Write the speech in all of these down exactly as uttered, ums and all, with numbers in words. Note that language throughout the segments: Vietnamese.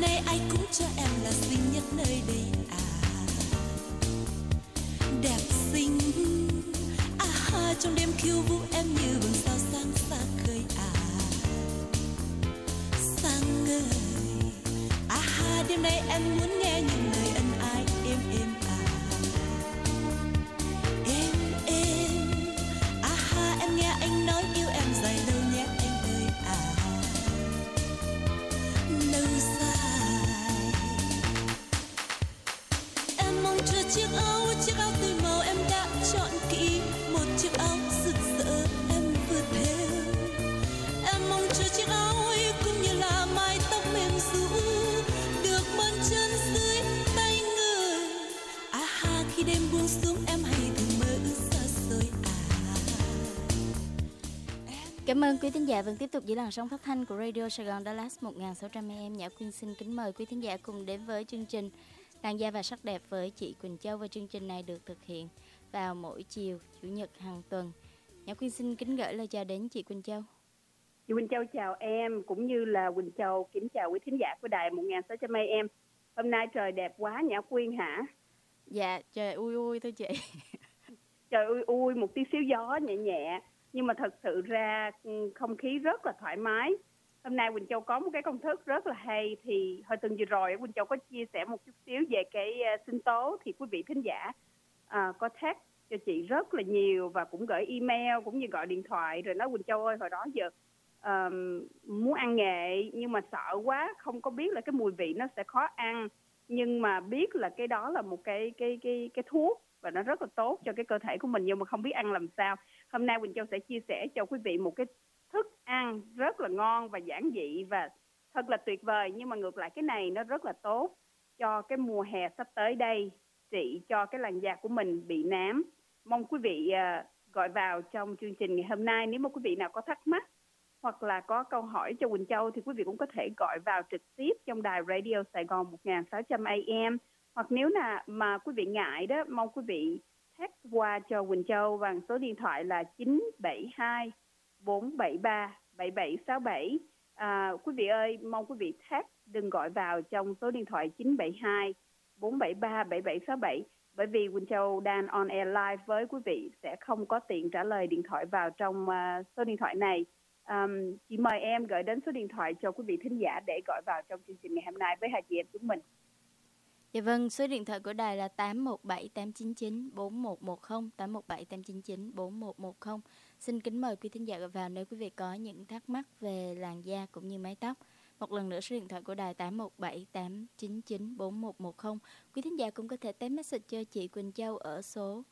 nay ai cũng cho em là xinh nhất nơi đây à. Đẹp xinh à ha, trong đêm khiêu vũ em như vầng sao sáng xa khơi à. Sáng ngời à ha, đêm nay em muốn nghe những lời ân ái êm êm à. Êm êm à ha, em nghe anh nói yêu em dài lâu nhé anh ơi à. Lâu dài em mong chờ chiếc áo, chiếc áo tươi màu em đã chọn kỹ, một chiếc áo rực rỡ em vừa thêu. Em mong chờ chiếc áo ấy cũng như là mái tóc mềm ru được mơn trớn dưới tay người à ha, khi đêm buông xuống em hãy đừng mơ ước xa xôi à. Cảm ơn quý thính giả vẫn tiếp tục giữ làn sóng phát thanh của Radio Sài Gòn Dallas một nghìn sáu trăm A M. Nhã Quyên xin kính mời quý thính giả cùng đến với chương trình Làn da và sắc đẹp với chị Quỳnh Châu, và chương trình này được thực hiện vào mỗi chiều chủ nhật hàng tuần. Nhã Quyên xin kính gửi lời chào đến chị Quỳnh Châu. Chị Quỳnh Châu chào em, cũng như là Quỳnh Châu kính chào quý thính giả của đài một nghìn sáu trăm A M. Hôm nay trời đẹp quá Nhã Quyên hả? Dạ, trời ui ui thôi chị. Trời ui ui, một tí xíu gió nhẹ nhẹ, nhưng mà thật sự ra không khí rất là thoải mái. Hôm nay Quỳnh Châu có một cái công thức rất là hay, thì hồi tuần vừa rồi Quỳnh Châu có chia sẻ một chút xíu về cái sinh tố, thì quý vị thính giả uh, có tag cho chị rất là nhiều và cũng gửi email cũng như gọi điện thoại rồi nói Quỳnh Châu ơi, hồi đó giờ um, muốn ăn nghệ nhưng mà sợ quá, không có biết là cái mùi vị nó sẽ khó ăn, nhưng mà biết là cái đó là một cái cái cái cái thuốc và nó rất là tốt cho cái cơ thể của mình, nhưng mà không biết ăn làm sao. Hôm nay Quỳnh Châu sẽ chia sẻ cho quý vị một cái thức ăn rất là ngon và giản dị và thật là tuyệt vời, nhưng mà ngược lại cái này nó rất là tốt cho cái mùa hè sắp tới đây, trị cho cái làn da của mình bị nám. Mong quý vị uh, gọi vào trong chương trình ngày hôm nay. Nếu mà quý vị nào có thắc mắc hoặc là có câu hỏi cho Quỳnh Châu thì quý vị cũng có thể gọi vào trực tiếp trong đài Radio Sài Gòn một nghìn sáu trăm A M, hoặc nếu là mà quý vị ngại đó, mong quý vị text qua cho Quỳnh Châu bằng số điện thoại là chín bảy hai bốn bảy ba bảy bảy sáu bảy. À, quý vị ơi, mong quý vị text đừng gọi vào trong số điện thoại chín bảy hai bốn bảy ba bảy bảy sáu bảy, bởi vì Quỳnh Châu đang on air live với quý vị sẽ không có tiện trả lời điện thoại vào trong uh, số điện thoại này. Um, chị mời em gửi đến số điện thoại cho quý vị thính giả để gọi vào trong chương trình ngày hôm nay với hai chị em chúng mình. Dạ vâng, số điện thoại của đài là tám một bảy tám chín chín bốn một một không, tám một bảy tám chín chín bốn một một không. Xin kính mời quý thính giả gọi vào nếu quý vị có những thắc mắc về làn da cũng như mái tóc. Một lần nữa số điện thoại của đài tám một bảy tám chín chín bốn một một không. Quý thính giả cũng có thể text message cho chị Quỳnh Châu ở số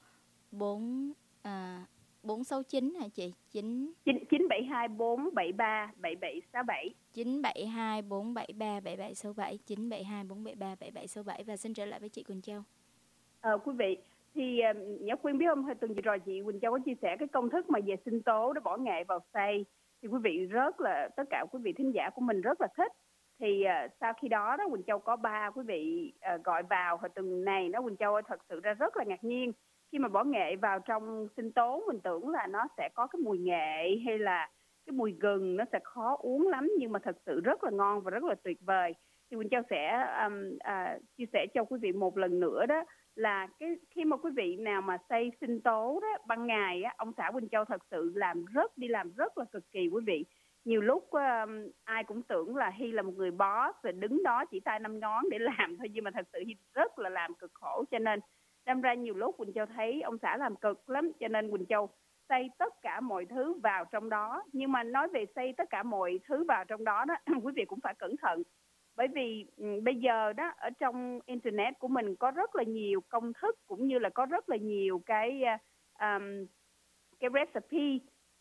bốn à, bốn sáu chín hả chị? chín chín bảy hai bốn bảy ba bảy bảy sáu bảy. chín bảy hai bốn bảy ba bảy bảy sáu bảy, chín bảy hai bốn bảy ba bảy bảy sáu bảy. Và xin trở lại với chị Quỳnh Châu. Ờ, quý vị, thì uh, Nhã Quyên biết không, hồi tuần vừa rồi chị Quỳnh Châu có chia sẻ cái công thức mà về sinh tố đó, bỏ nghệ vào xay, thì quý vị rất là, tất cả quý vị thính giả của mình rất là thích. Thì uh, sau khi đó đó Quỳnh Châu có ba quý vị uh, gọi vào hồi tuần này đó, Quỳnh Châu thật sự ra rất là ngạc nhiên khi mà bỏ nghệ vào trong sinh tố. Mình tưởng là nó sẽ có cái mùi nghệ hay là cái mùi gừng, nó sẽ khó uống lắm, nhưng mà thật sự rất là ngon và rất là tuyệt vời. Thì Quỳnh Châu sẽ um, uh, chia sẻ cho quý vị một lần nữa đó, là cái khi mà quý vị nào mà xay sinh tố đó ban ngày á, ông xã Quỳnh Châu thật sự làm rất đi làm rất là cực kỳ quý vị. Nhiều lúc um, ai cũng tưởng là Hy là một người boss rồi đứng đó chỉ tay năm ngón để làm thôi, nhưng mà thật sự Hy rất là làm cực khổ, cho nên đâm ra nhiều lúc Quỳnh Châu thấy ông xã làm cực lắm, cho nên Quỳnh Châu xay tất cả mọi thứ vào trong đó. Nhưng mà nói về xay tất cả mọi thứ vào trong đó đó quý vị cũng phải cẩn thận, bởi vì um, bây giờ đó ở trong internet của mình có rất là nhiều công thức, cũng như là có rất là nhiều cái um, cái recipe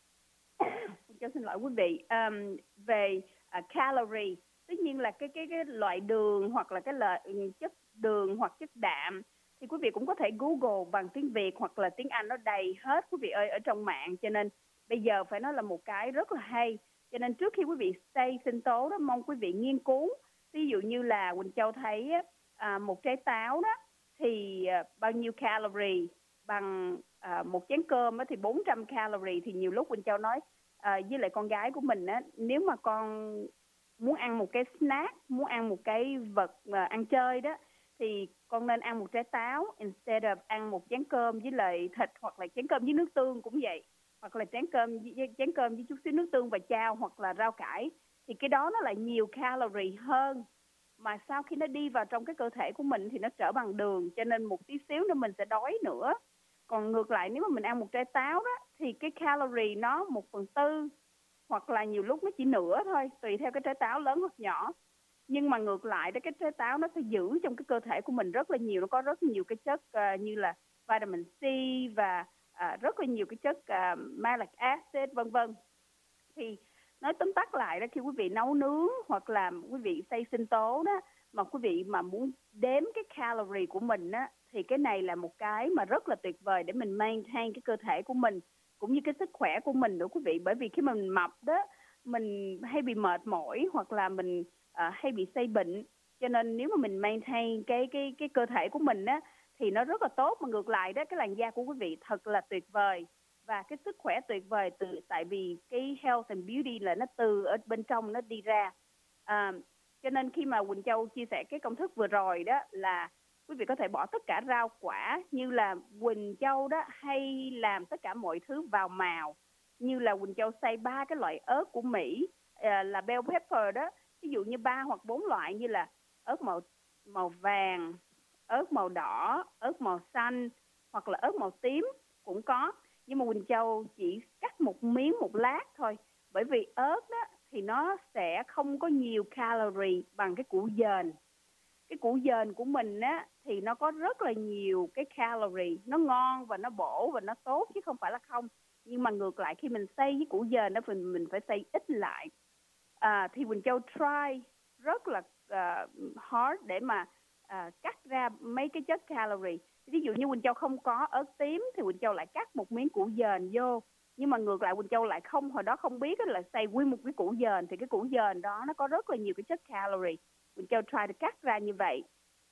cho xin lỗi quý vị um, về uh, calorie, tất nhiên là cái cái cái loại đường hoặc là cái loại chất đường hoặc chất đạm, thì quý vị cũng có thể Google bằng tiếng Việt hoặc là tiếng Anh, nó đầy hết quý vị ơi ở trong mạng. Cho nên bây giờ phải nói là một cái rất là hay, cho nên trước khi quý vị xay sinh tố đó, mong quý vị nghiên cứu. Ví dụ như là Quỳnh Châu thấy à, một trái táo đó thì à, bao nhiêu calorie, bằng à, một chén cơm đó thì bốn trăm calorie. Thì nhiều lúc Quỳnh Châu nói à, với lại con gái của mình á, nếu mà con muốn ăn một cái snack, muốn ăn một cái vật uh, ăn chơi đó, thì con nên ăn một trái táo instead of ăn một chén cơm với lại thịt, hoặc là chén cơm với nước tương cũng vậy, hoặc là chén cơm với, chén cơm với chút xíu nước tương và chao hoặc là rau cải. Thì cái đó nó lại nhiều calorie hơn, mà sau khi nó đi vào trong cái cơ thể của mình thì nó trở bằng đường, cho nên một tí xíu nữa mình sẽ đói nữa. Còn ngược lại, nếu mà mình ăn một trái táo đó thì cái calorie nó một phần tư, hoặc là nhiều lúc nó chỉ nửa thôi, tùy theo cái trái táo lớn hoặc nhỏ. Nhưng mà ngược lại đó, cái trái táo nó sẽ giữ trong cái cơ thể của mình rất là nhiều, nó có rất nhiều cái chất uh, như là vitamin C và uh, rất là nhiều cái chất uh, malic acid vân vân. Thì nói tóm tắt lại đó, khi quý vị nấu nướng hoặc là quý vị xay sinh tố đó, mà quý vị mà muốn đếm cái calorie của mình á, thì cái này là một cái mà rất là tuyệt vời để mình maintain cái cơ thể của mình cũng như cái sức khỏe của mình nữa quý vị. Bởi vì khi mà mình mập đó, mình hay bị mệt mỏi hoặc là mình uh, hay bị xây bệnh, cho nên nếu mà mình maintain cái cái cái cơ thể của mình á thì nó rất là tốt. Mà ngược lại đó, cái làn da của quý vị thật là tuyệt vời và cái sức khỏe tuyệt vời, từ tại vì cái health and beauty là nó từ ở bên trong nó đi ra. À, cho nên khi mà Quỳnh Châu chia sẻ cái công thức vừa rồi đó là quý vị có thể bỏ tất cả rau quả, như là Quỳnh Châu đó hay làm tất cả mọi thứ vào màu, như là Quỳnh Châu xay ba cái loại ớt của Mỹ, à, là bell pepper đó, ví dụ như ba hoặc bốn loại, như là ớt màu màu vàng, ớt màu đỏ, ớt màu xanh hoặc là ớt màu tím cũng có. Nhưng mà Quỳnh Châu chỉ cắt một miếng một lát thôi, bởi vì ớt đó thì nó sẽ không có nhiều calorie bằng cái củ dền. Cái củ dền của mình á thì nó có rất là nhiều cái calorie, nó ngon và nó bổ và nó tốt chứ không phải là không. Nhưng mà ngược lại, khi mình xay với củ dền đó, mình mình phải xay ít lại. À, thì Quỳnh Châu try rất là uh, hard để mà uh, cắt ra mấy cái chất calorie. Ví dụ như Quỳnh Châu không có ớt tím thì Quỳnh Châu lại cắt một miếng củ dền vô. Nhưng mà ngược lại, Quỳnh Châu lại không, hồi đó không biết là xay nguyên một cái củ dền, thì cái củ dền đó nó có rất là nhiều cái chất calorie. Quỳnh Châu try để cắt ra như vậy.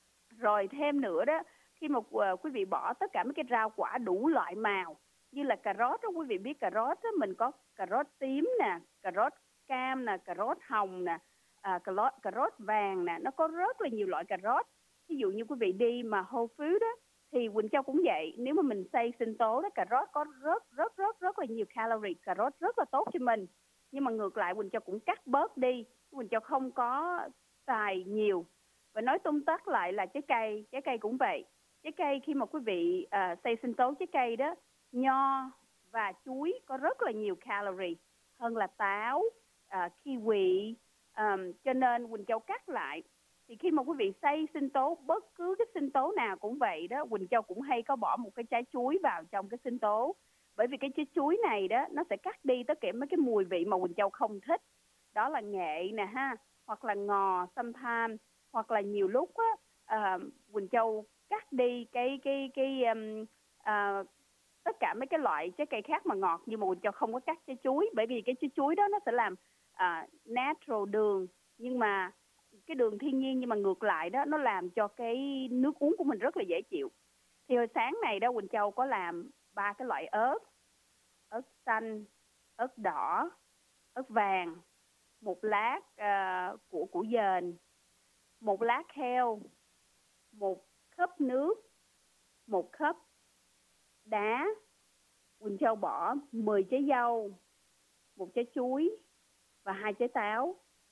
Rồi thêm nữa đó, khi mà uh, quý vị bỏ tất cả mấy cái rau quả đủ loại màu, như là cà rốt đó, quý vị biết cà rốt đó, mình có cà rốt tím nè, cà rốt cam nè, cà rốt hồng nè, à, cà, rốt, cà rốt vàng nè, nó có rất là nhiều loại cà rốt. Ví dụ như quý vị đi mà Whole Foods đó, thì Quỳnh Châu cũng vậy. Nếu mà mình xay sinh tố đó, cà rốt có rất rất rất rất là nhiều calorie, cà rốt rất là tốt cho mình. Nhưng mà ngược lại, Quỳnh Châu cũng cắt bớt đi, Quỳnh Châu không có xài nhiều. Và nói tóm tắt lại là trái cây, trái cây cũng vậy. Trái cây khi mà quý vị uh, xay sinh tố trái cây đó, nho và chuối có rất là nhiều calorie hơn là táo, uh, kiwi, um, cho nên Quỳnh Châu cắt lại. Thì khi mà quý vị xay sinh tố, bất cứ cái sinh tố nào cũng vậy đó, Quỳnh Châu cũng hay có bỏ một cái trái chuối vào trong cái sinh tố. Bởi vì cái trái chuối này đó, nó sẽ cắt đi tất cả mấy cái mùi vị mà Quỳnh Châu không thích. Đó là nghệ nè ha, hoặc là ngò, sometimes, hoặc là nhiều lúc á, uh, Quỳnh Châu cắt đi cái cái cái um, uh, tất cả mấy cái loại trái cây khác mà ngọt, nhưng mà Quỳnh Châu không có cắt trái chuối, bởi vì cái trái chuối đó nó sẽ làm uh, natural đường, nhưng mà cái đường thiên nhiên, nhưng mà ngược lại đó, nó làm cho cái nước uống của mình rất là dễ chịu. Thì hồi sáng này đó, Quỳnh Châu có làm ba cái loại ớt, ớt xanh, ớt đỏ, ớt vàng, một lát uh, của củ dền, một lát heo, một cup nước, một cup đá. Quỳnh Châu bỏ mười trái dâu, một trái chuối và hai trái táo,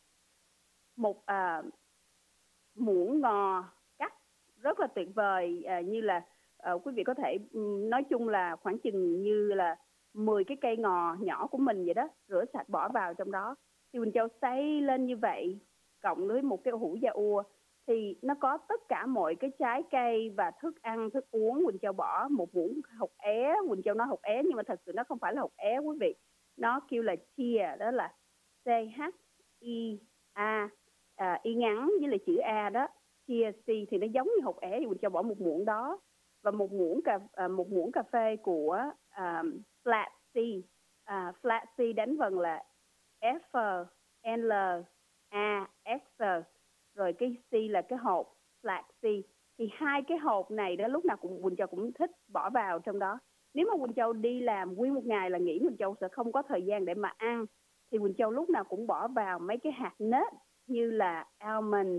một uh, muỗng ngò cắt rất là tuyệt vời, uh, như là uh, quý vị có thể um, nói chung là khoảng chừng như là mười cái cây ngò nhỏ của mình vậy đó, rửa sạch bỏ vào trong đó. Thì Quỳnh Châu xay lên như vậy, cộng với một cái hũ da ua, thì nó có tất cả mọi cái trái cây và thức ăn, thức uống. Quỳnh Châu bỏ một muỗng hột é, Quỳnh Châu nói hột é nhưng mà thật sự nó không phải là hột é quý vị, nó kêu là chia, đó là C H I A, à, y ngắn với là chữ A đó, chia C thì nó giống như hột é, thì Quỳnh Châu bỏ một muỗng đó, và một muỗng cà à, một muỗng cà phê của um, flat C, à, flat C đánh vần là F L A X, rồi cái C là cái hộp flat C. Thì hai cái hộp này đó lúc nào cũng Quỳnh Châu cũng thích bỏ vào trong đó. Nếu mà Quỳnh Châu đi làm nguyên một ngày là nghỉ, Quỳnh Châu sẽ không có thời gian để mà ăn, thì Quỳnh Châu lúc nào cũng bỏ vào mấy cái hạt nết như là almond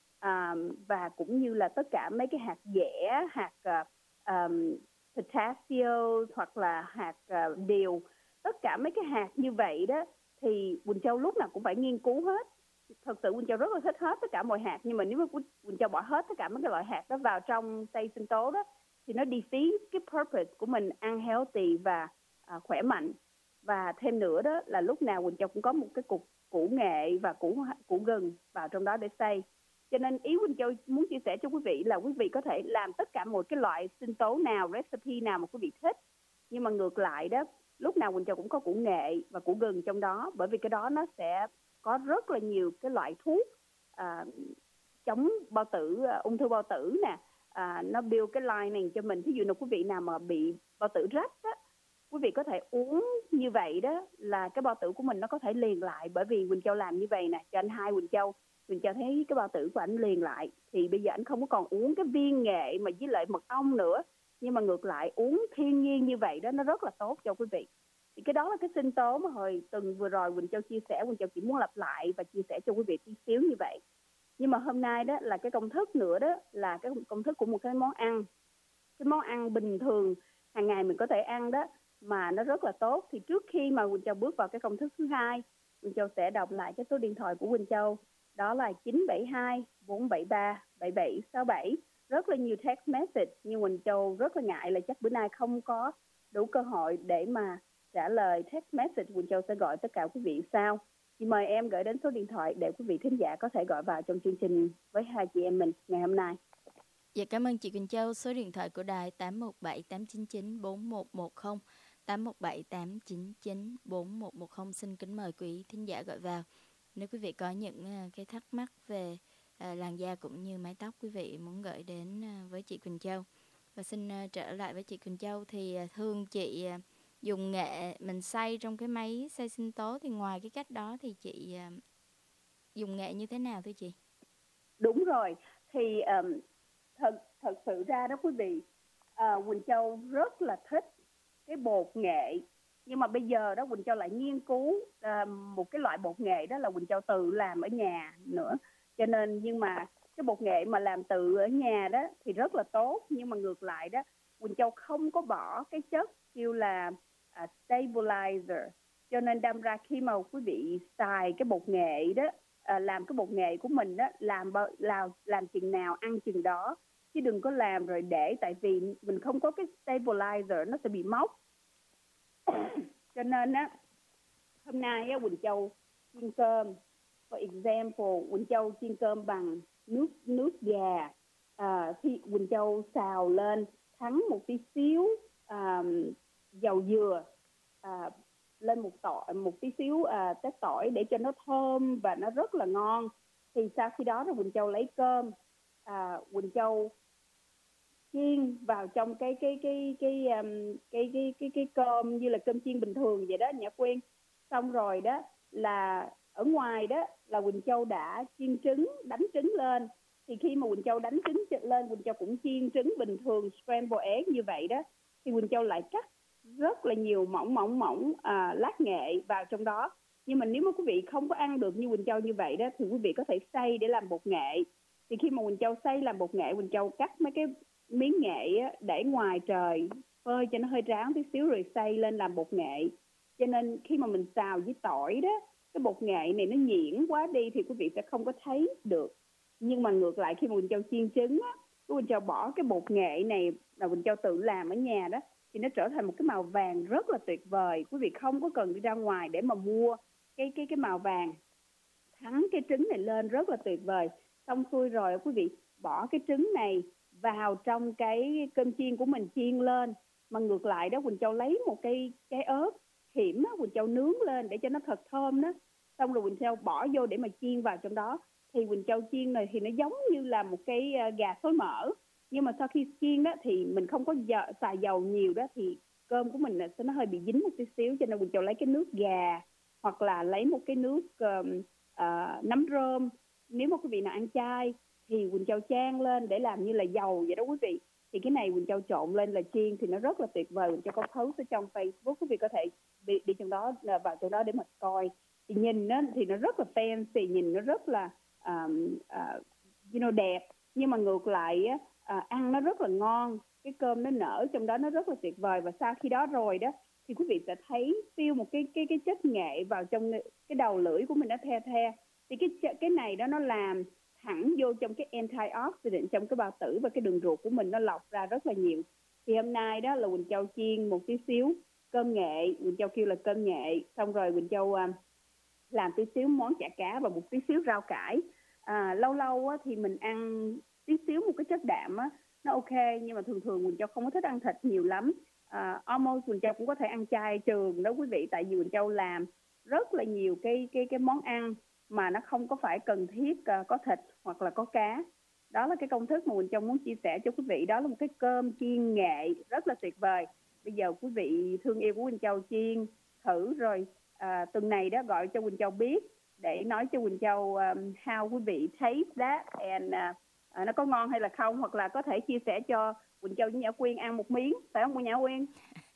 um, và cũng như là tất cả mấy cái hạt dẻ, hạt uh, um, pistachio hoặc là hạt uh, điều, tất cả mấy cái hạt như vậy đó thì Quỳnh Châu lúc nào cũng phải nghiên cứu hết. Thật sự Quỳnh Châu rất là thích hết tất cả mọi hạt, nhưng mà nếu mà Quỳnh Châu bỏ hết tất cả mấy cái loại hạt đó vào trong tây sinh tố đó thì nó đi phí cái purpose của mình ăn healthy và uh, khỏe mạnh. Và thêm nữa đó là lúc nào Quỳnh Châu cũng có một cái cục củ nghệ và củ củ gừng vào trong đó để xay. Cho nên ý Quỳnh Châu muốn chia sẻ cho quý vị là quý vị có thể làm tất cả một cái loại sinh tố nào, recipe nào mà quý vị thích. Nhưng mà ngược lại đó, lúc nào Quỳnh Châu cũng có củ nghệ và củ gừng trong đó, bởi vì cái đó nó sẽ có rất là nhiều cái loại thuốc à, chống bao tử, uh, ung thư bao tử nè, à, nó build cái lining cho mình. Thí dụ như quý vị nào mà bị bao tử rách á, quý vị có thể uống như vậy đó là cái bao tử của mình nó có thể liền lại. Bởi vì Quỳnh Châu làm như vậy nè, cho anh hai Quỳnh Châu, Quỳnh Châu thấy cái bao tử của anh liền lại. Thì bây giờ anh không có còn uống cái viên nghệ mà với lại mật ong nữa, nhưng mà ngược lại uống thiên nhiên như vậy đó, nó rất là tốt cho quý vị. Thì cái đó là cái sinh tố mà hồi tuần vừa rồi Quỳnh Châu chia sẻ, Quỳnh Châu chỉ muốn lặp lại và chia sẻ cho quý vị tí xíu như vậy. Nhưng mà hôm nay đó là cái công thức nữa đó, là cái công thức của một cái món ăn. Cái món ăn bình thường hàng ngày mình có thể ăn đó, mà nó rất là tốt. Thì trước khi mà Quỳnh Châu bước vào cái công thức thứ hai, Quỳnh Châu sẽ đọc lại cái số điện thoại của Quỳnh Châu. Đó là chín bảy hai bốn bảy ba bảy bảy sáu bảy. Rất là nhiều text message, nhưng Quỳnh Châu rất là ngại là chắc bữa nay không có đủ cơ hội để mà trả lời text message. Quỳnh Châu sẽ gọi tất cả quý vị sau. Thì mời em gửi đến số điện thoại để quý vị thính giả có thể gọi vào trong chương trình với hai chị em mình ngày hôm nay. Dạ, cảm ơn chị Quỳnh Châu. Số điện thoại của đài tám một bảy tám chín chín bốn một một không, tám một bảy tám chín chín bốn một một không. Xin kính mời quý thính giả gọi vào. Nếu quý vị có những uh, cái thắc mắc về uh, làn da cũng như mái tóc, quý vị muốn gửi đến uh, với chị Quỳnh Châu. Và xin uh, trở lại với chị Quỳnh Châu thì uh, thường chị uh, dùng nghệ mình xay trong cái máy xay sinh tố, thì ngoài cái cách đó thì chị uh, dùng nghệ như thế nào thưa chị? Đúng rồi, thì um, thật thật sự ra đó quý vị, uh, Quỳnh Châu rất là thích cái bột nghệ. Nhưng mà bây giờ đó Quỳnh Châu lại nghiên cứu uh, một cái loại bột nghệ đó là Quỳnh Châu tự làm ở nhà nữa. Cho nên nhưng mà cái bột nghệ mà làm tự ở nhà đó thì rất là tốt. Nhưng mà ngược lại đó, Quỳnh Châu không có bỏ cái chất kêu là uh, stabilizer. Cho nên đâm ra khi mà quý vị xài cái bột nghệ đó, uh, làm cái bột nghệ của mình đó, làm làm làm chừng nào ăn chừng đó, chứ đừng có làm rồi để, tại vì mình không có cái stabilizer nó sẽ bị mốc. Cho nên á, hôm nay á, Quỳnh Châu chiên cơm. For example, Quỳnh Châu chiên cơm bằng nước nước gà. À, thì Quỳnh Châu xào lên thắng một tí xíu à, dầu dừa, à, lên một tỏi một tí xíu à, tép tỏi để cho nó thơm và nó rất là ngon. Thì sau khi đó rồi Quỳnh Châu lấy cơm, à, Quỳnh Châu chiên vào trong cái cái cái cái um, cái cái cái cái cơm như là cơm chiên bình thường vậy đó Nhã Quyên. Xong rồi đó là ở ngoài đó là Quỳnh Châu đã chiên trứng, đánh trứng lên. Thì khi mà Quỳnh Châu đánh trứng lên, Quỳnh Châu cũng chiên trứng bình thường, scramble egg như vậy đó. Thì Quỳnh Châu lại cắt rất là nhiều mỏng mỏng mỏng à, lát nghệ vào trong đó. Nhưng mà nếu mà quý vị không có ăn được như Quỳnh Châu như vậy đó, thì quý vị có thể xay để làm bột nghệ. Thì khi mà Quỳnh Châu xay làm bột nghệ, Quỳnh Châu cắt mấy cái miếng nghệ á, để ngoài trời phơi cho nó hơi ráo tí xíu rồi xay lên làm bột nghệ. Cho nên khi mà mình xào với tỏi đó, cái bột nghệ này nó nhuyễn quá đi thì quý vị sẽ không có thấy được. Nhưng mà ngược lại khi mà Quỳnh Châu chiên trứng á, Quỳnh Châu bỏ cái bột nghệ này là Quỳnh Châu tự làm ở nhà đó, thì nó trở thành một cái màu vàng rất là tuyệt vời. Quý vị không có cần đi ra ngoài để mà mua cái cái cái màu vàng. Thắng cái trứng này lên rất là tuyệt vời. Xong xuôi rồi quý vị bỏ cái trứng này vào trong cái cơm chiên của mình chiên lên. Mà ngược lại đó, Quỳnh Châu lấy một cây cái ớt hiểm á, Quỳnh Châu nướng lên để cho nó thật thơm đó. Xong rồi Quỳnh Châu bỏ vô để mà chiên vào trong đó. Thì Quỳnh Châu chiên này thì nó giống như là một cái gà xối mỡ. Nhưng mà sau khi chiên đó thì mình không có dầu, xài dầu nhiều đó, thì cơm của mình sẽ nó hơi bị dính một tí xíu. Cho nên Quỳnh Châu lấy cái nước gà hoặc là lấy một cái nước uh, uh, nấm rơm. Nếu mà quý vị nào ăn chay thì Quỳnh Châu chan lên để làm như là dầu vậy đó quý vị. Thì cái này Quỳnh Châu trộn lên là chiên thì nó rất là tuyệt vời. Quỳnh Châu có post ở trong Facebook, quý vị có thể đi, đi trong đó, vào trong đó để mà coi. Thì thì nhìn nó thì nó rất là fancy, nhìn nó rất là um, uh, you know, đẹp, nhưng mà ngược lại á, uh, ăn nó rất là ngon, cái cơm nó nở trong đó nó rất là tuyệt vời. Và sau khi đó rồi đó thì quý vị sẽ thấy feel một cái cái cái chất nghệ vào trong cái đầu lưỡi của mình, nó the the. Thì cái cái này đó nó làm thẳng vô trong cái antioxidant trong cái bao tử, và cái đường ruột của mình nó lọc ra rất là nhiều. Thì hôm nay đó là Quỳnh Châu chiên một tí xíu cơm nghệ, Quỳnh Châu kêu là cơm nghệ, xong rồi Quỳnh Châu uh, làm tí xíu món chả cá và một tí xíu rau cải. À, lâu lâu á, thì mình ăn tí xíu một cái chất đạm á, nó ok, nhưng mà thường thường Quỳnh Châu không có thích ăn thịt nhiều lắm. À, almost Quỳnh Châu cũng có thể ăn chay trường đó quý vị, tại vì Quỳnh Châu làm rất là nhiều cái cái cái món ăn mà nó không có phải cần thiết uh, có thịt hoặc là có cá. Đó là cái công thức mà Quỳnh Châu muốn chia sẻ cho quý vị. Đó là một cái cơm chiên nghệ rất là tuyệt vời. Bây giờ quý vị thương yêu của Quỳnh Châu chiên thử rồi à, tuần này đó gọi cho Quỳnh Châu biết để nói cho Quỳnh Châu um, how quý vị taste that and uh, uh, nó có ngon hay là không, hoặc là có thể chia sẻ cho Quỳnh Châu với Nhã Quyên ăn một miếng, phải không cô Nhã Quyên?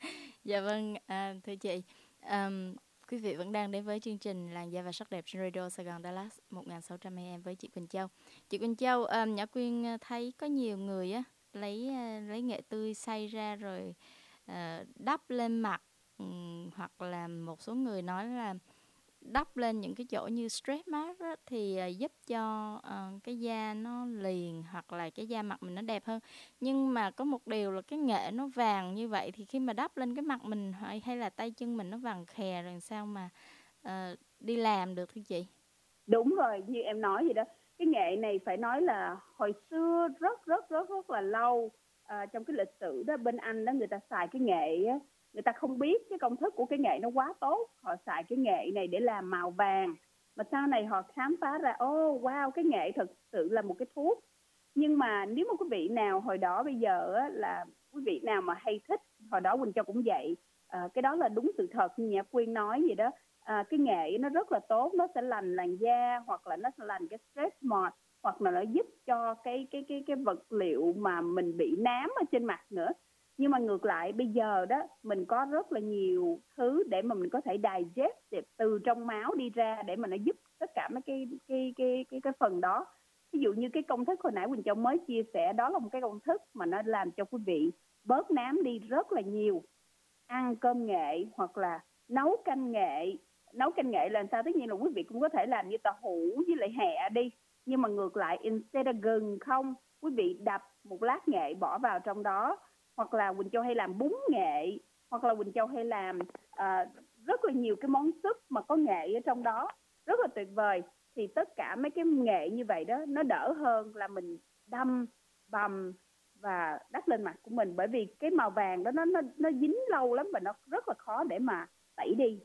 Dạ vâng, à, thưa chị, um, quý vị vẫn đang đến với chương trình Làn da và sắc đẹp trên Radio Sài Gòn Dallas một nghìn sáu trăm a em với chị Quỳnh Châu. Chị Quỳnh Châu, um, Nhã Quyên thấy có nhiều người á lấy uh, lấy nghệ tươi xay ra rồi uh, đắp lên mặt, um, hoặc là một số người nói là đắp lên những cái chỗ như stretch mark đó, thì uh, giúp cho uh, cái da nó liền hoặc là cái da mặt mình nó đẹp hơn. Nhưng mà có một điều là cái nghệ nó vàng như vậy thì khi mà đắp lên cái mặt mình hay, hay là tay chân mình nó vàng khè rồi sao mà uh, đi làm được thưa chị? Đúng rồi, như em nói vậy đó. Cái nghệ này phải nói là hồi xưa rất rất rất rất là lâu, à, trong cái lịch sử đó bên Anh đó, người ta xài cái nghệ á, người ta không biết cái công thức của cái nghệ nó quá tốt, họ xài cái nghệ này để làm màu vàng. Mà sau này họ khám phá ra, oh wow, cái nghệ thật sự là một cái thuốc. Nhưng mà nếu mà quý vị nào hồi đó bây giờ á, là quý vị nào mà hay thích, hồi đó Quỳnh Châu cũng vậy, à, cái đó là đúng sự thật như Nhã Quyên nói vậy đó. À, cái nghệ nó rất là tốt, nó sẽ lành làn da, hoặc là nó sẽ lành cái stress mark, hoặc là nó giúp cho cái cái cái cái vật liệu mà mình bị nám ở trên mặt nữa. Nhưng mà ngược lại bây giờ đó mình có rất là nhiều thứ để mà mình có thể digest từ trong máu đi ra để mà nó giúp tất cả mấy cái cái cái cái cái phần đó. Ví dụ như cái công thức hồi nãy Quỳnh Châu mới chia sẻ, đó là một cái công thức mà nó làm cho quý vị bớt nám đi rất là nhiều. Ăn cơm nghệ hoặc là nấu canh nghệ. Nấu canh nghệ là sao? Tất nhiên là quý vị cũng có thể làm như tàu hũ với lại hẹ đi. Nhưng mà ngược lại, instead of gừng không, quý vị đập một lát nghệ bỏ vào trong đó. Hoặc là Quỳnh Châu hay làm bún nghệ, hoặc là Quỳnh Châu hay làm uh, rất là nhiều cái món súp mà có nghệ ở trong đó, rất là tuyệt vời. Thì tất cả mấy cái nghệ như vậy đó, nó đỡ hơn là mình đâm, bầm và đắp lên mặt của mình. Bởi vì cái màu vàng đó nó, nó, nó dính lâu lắm và nó rất là khó để mà tẩy đi.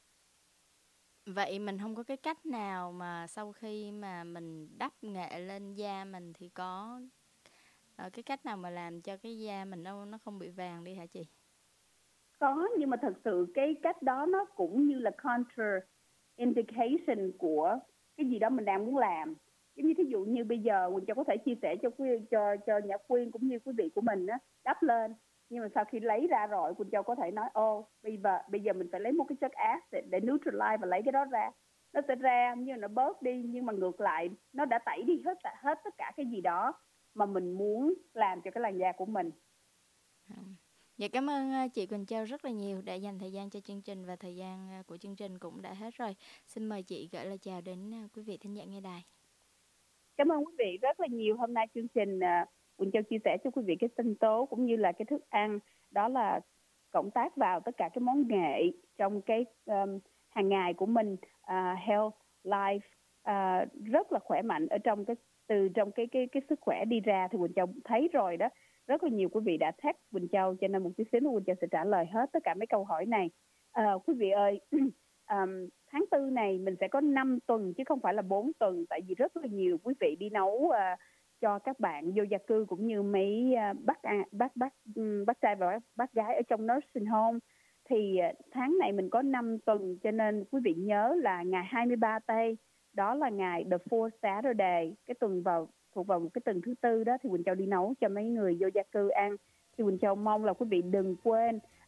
Vậy mình không có cái cách nào mà sau khi mà mình đắp nghệ lên da mình thì có uh, cái cách nào mà làm cho cái da mình nó, nó không bị vàng đi hả chị? Có, nhưng mà thật sự cái cách đó nó cũng như là counter indication của cái gì đó mình đang muốn làm. Giống như thí dụ như bây giờ Quỳnh Châu có thể chia sẻ cho cho cho Nhã Quyên cũng như quý vị của mình á, đắp lên, nhưng mà sau khi lấy ra rồi Quỳnh Châu có thể nói ô bây giờ bây giờ mình phải lấy một cái chất acid để neutralize và lấy cái đó ra, nó sẽ ra nhưng mà nó bớt đi, nhưng mà ngược lại nó đã tẩy đi hết hết tất cả cái gì đó mà mình muốn làm cho cái làn da của mình. Dạ, cảm ơn chị Quỳnh Châu rất là nhiều đã dành thời gian cho chương trình, và thời gian của chương trình cũng đã hết rồi. Xin mời chị gửi lời chào đến quý vị thính giả nghe đài. Cảm ơn quý vị rất là nhiều. Hôm nay chương trình Quỳnh Châu chia sẻ cho quý vị cái sinh tố cũng như là cái thức ăn, đó là cộng tác vào tất cả cái món nghệ trong cái um, hàng ngày của mình, uh, health, life, uh, rất là khỏe mạnh ở trong cái từ trong cái cái cái sức khỏe đi ra. Thì Quỳnh Châu thấy rồi đó, rất là nhiều quý vị đã text Quỳnh Châu, cho nên một chút xíu nữa Quỳnh Châu sẽ trả lời hết tất cả mấy câu hỏi này. Uh, quý vị ơi, um, tháng tư này mình sẽ có năm tuần chứ không phải là bốn tuần, tại vì rất là nhiều quý vị đi nấu uh, cho các bạn vô gia cư cũng như mấy uh, bác bác bác bác trai và bác, bác gái ở trong nursing home. Thì uh, tháng này mình có năm tuần, cho nên quý vị nhớ là ngày hai mươi ba tây, đó là ngày the fourth Saturday, cái tuần vào thuộc vào một cái tuần thứ tư đó, thì Quỳnh Châu đi nấu cho mấy người vô gia cư ăn. Thì Quỳnh Châu mong là quý vị đừng quên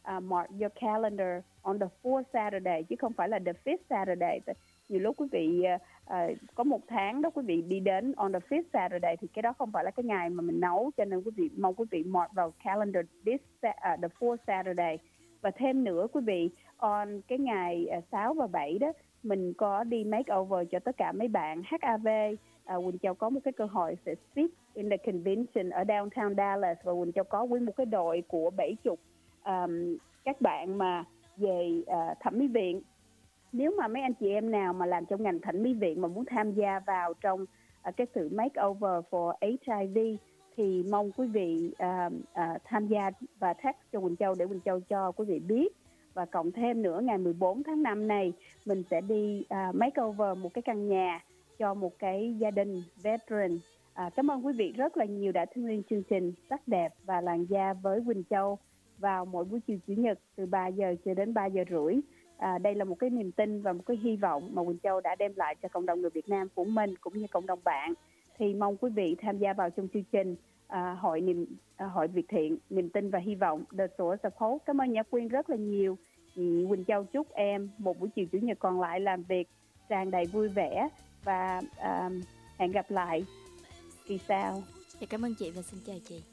uh, mark your calendar on the fourth Saturday chứ không phải là the fifth Saturday. Nhiều lúc quý vị uh, uh, có một tháng đó quý vị đi đến on the fifth Saturday thì cái đó không phải là cái ngày mà mình nấu, cho nên quý vị mong quý vị mark vào calendar this uh, the fourth Saturday. Và thêm nữa quý vị, on cái ngày uh, sáu và bảy đó mình có đi makeover cho tất cả mấy bạn hát a vê. Uh, Quỳnh Châu có một cái cơ hội sẽ speak in the convention ở downtown Dallas, và Quỳnh Châu có với một cái đội của bảy chục um, các bạn mà về uh, thẩm mỹ viện. Nếu mà mấy anh chị em nào mà làm trong ngành thẩm mỹ viện mà muốn tham gia vào trong uh, cái sự makeover for hát i vê thì mong quý vị uh, uh, tham gia và text cho Quỳnh Châu để Quỳnh Châu cho quý vị biết. Và cộng thêm nữa, ngày mười bốn tháng năm này mình sẽ đi uh, makeover một cái căn nhà cho một cái gia đình veteran. À, cảm ơn quý vị rất là nhiều đã thương liên chương trình Sắc đẹp và làn da với Quỳnh Châu vào mỗi buổi chiều chủ nhật từ ba giờ cho đến ba giờ rưỡi. À, đây là một cái niềm tin và một cái hy vọng mà Quỳnh Châu đã đem lại cho cộng đồng người Việt Nam của mình cũng như cộng đồng bạn. Thì mong quý vị tham gia vào trong chương trình à, hội niềm à, hội Việt Thiện, niềm tin và hy vọng, The Source of Hope. Cảm ơn Nhã Quyên rất là nhiều. Chị Quỳnh Châu chúc em một buổi chiều chủ nhật còn lại làm việc tràn đầy vui vẻ và à, hẹn gặp lại kỳ sau. Dạ, cảm ơn chị và xin chào chị.